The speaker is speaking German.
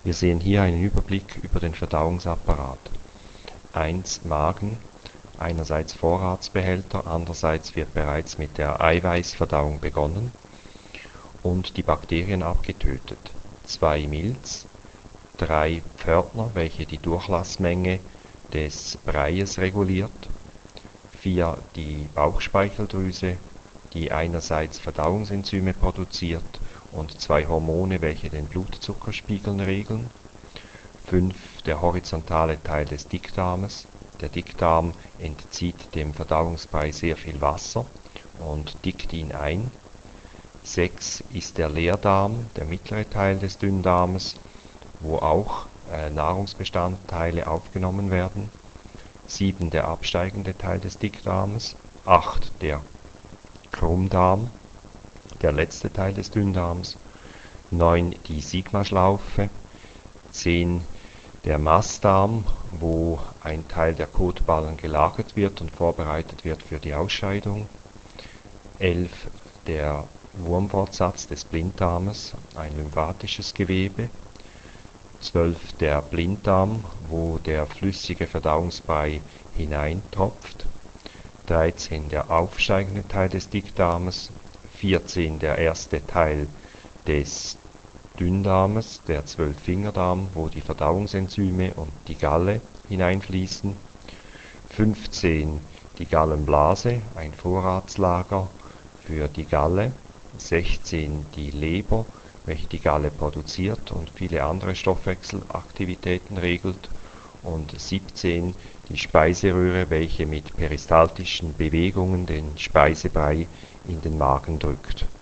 Wir sehen hier einen Überblick über den Verdauungsapparat. 1. Magen, einerseits Vorratsbehälter, andererseits wird bereits mit der Eiweißverdauung begonnen und die Bakterien abgetötet. 2. Milz, 3. Pförtner, welche die Durchlassmenge des Breies reguliert. 4. Die Bauchspeicheldrüse, die einerseits Verdauungsenzyme produziert und 2 Hormone, welche den Blutzuckerspiegel regeln. 5. Der horizontale Teil des Dickdarmes. Der Dickdarm entzieht dem Verdauungsbrei sehr viel Wasser und dickt ihn ein. 6 ist der Leerdarm, der mittlere Teil des Dünndarmes, wo auch Nahrungsbestandteile aufgenommen werden. 7 der absteigende Teil des Dickdarmes. 8 der Krummdarm, der letzte Teil des Dünndarms. 9 die Sigmaschlaufe. 10 der Mastdarm, wo ein Teil der Kotballen gelagert wird und vorbereitet wird für die Ausscheidung. 11 der Wurmfortsatz des Blinddarmes, ein lymphatisches Gewebe. 12 der Blinddarm, wo der flüssige Verdauungsbrei hineintropft. 13 der aufsteigende Teil des Dickdarmes. 14 der erste Teil des Dünndarmes, der Zwölffingerdarm, wo die Verdauungsenzyme und die Galle hineinfließen. 15 die Gallenblase, ein Vorratslager für die Galle. 16 die Leber, welche die Galle produziert und viele andere Stoffwechselaktivitäten regelt. Und 17 die Speiseröhre, welche mit peristaltischen Bewegungen den Speisebrei in den Magen drückt.